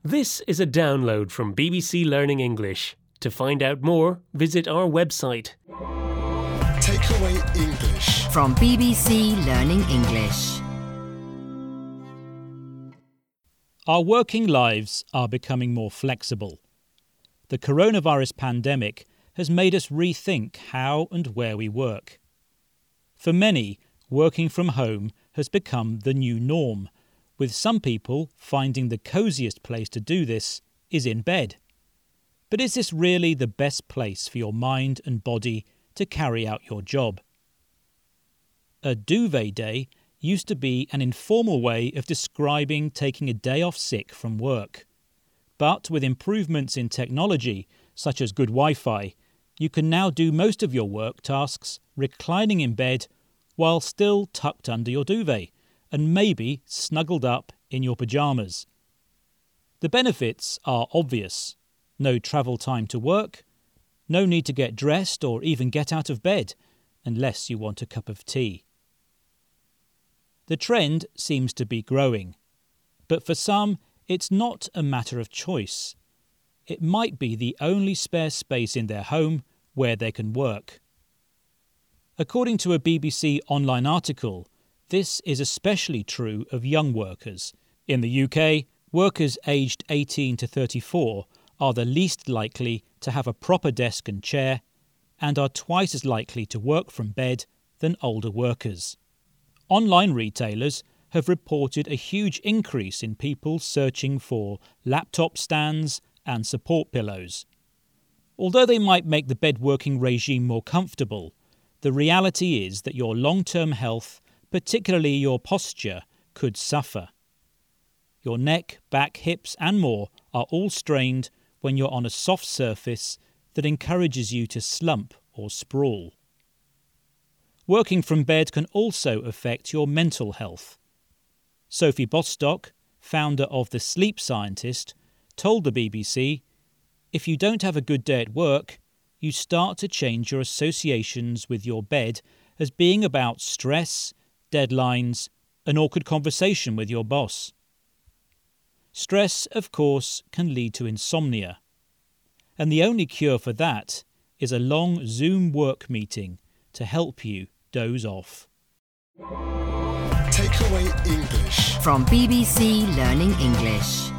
This is a download from BBC Learning English. To find out more, visit our website. Takeaway English from BBC Learning English. Our working lives are becoming more flexible. The coronavirus pandemic has made us rethink how and where we work. For many, working from home has become the new norm, with some people finding the cosiest place to do this is in bed. But is this really the best place for your mind and body to carry out your job? A duvet day used to be an informal way of describing taking a day off sick from work. But with improvements in technology, such as good Wi-Fi, you can now do most of your work tasks reclining in bed while still tucked under your duvet and maybe snuggled up in your pyjamas. The benefits are obvious. No travel time to work, no need to get dressed or even get out of bed, unless you want a cup of tea. The trend seems to be growing, but for some it's not a matter of choice. It might be the only spare space in their home where they can work. According to a BBC online article, this is especially true of young workers. In the UK, workers aged 18 to 34 are the least likely to have a proper desk and chair and are twice as likely to work from bed than older workers. Online retailers have reported a huge increase in people searching for laptop stands and support pillows. Although they might make the bed working regime more comfortable, the reality is that your long-term health, particularly your posture, could suffer. Your neck, back, hips and more are all strained when you're on a soft surface that encourages you to slump or sprawl. Working from bed can also affect your mental health. Sophie Bostock, founder of The Sleep Scientist, told the BBC, "If you don't have a good day at work, you start to change your associations with your bed as being about stress, deadlines, an awkward conversation with your boss." Stress, of course, can lead to insomnia. And the only cure for that is a long Zoom work meeting to help you doze off. Takeaway English from BBC Learning English.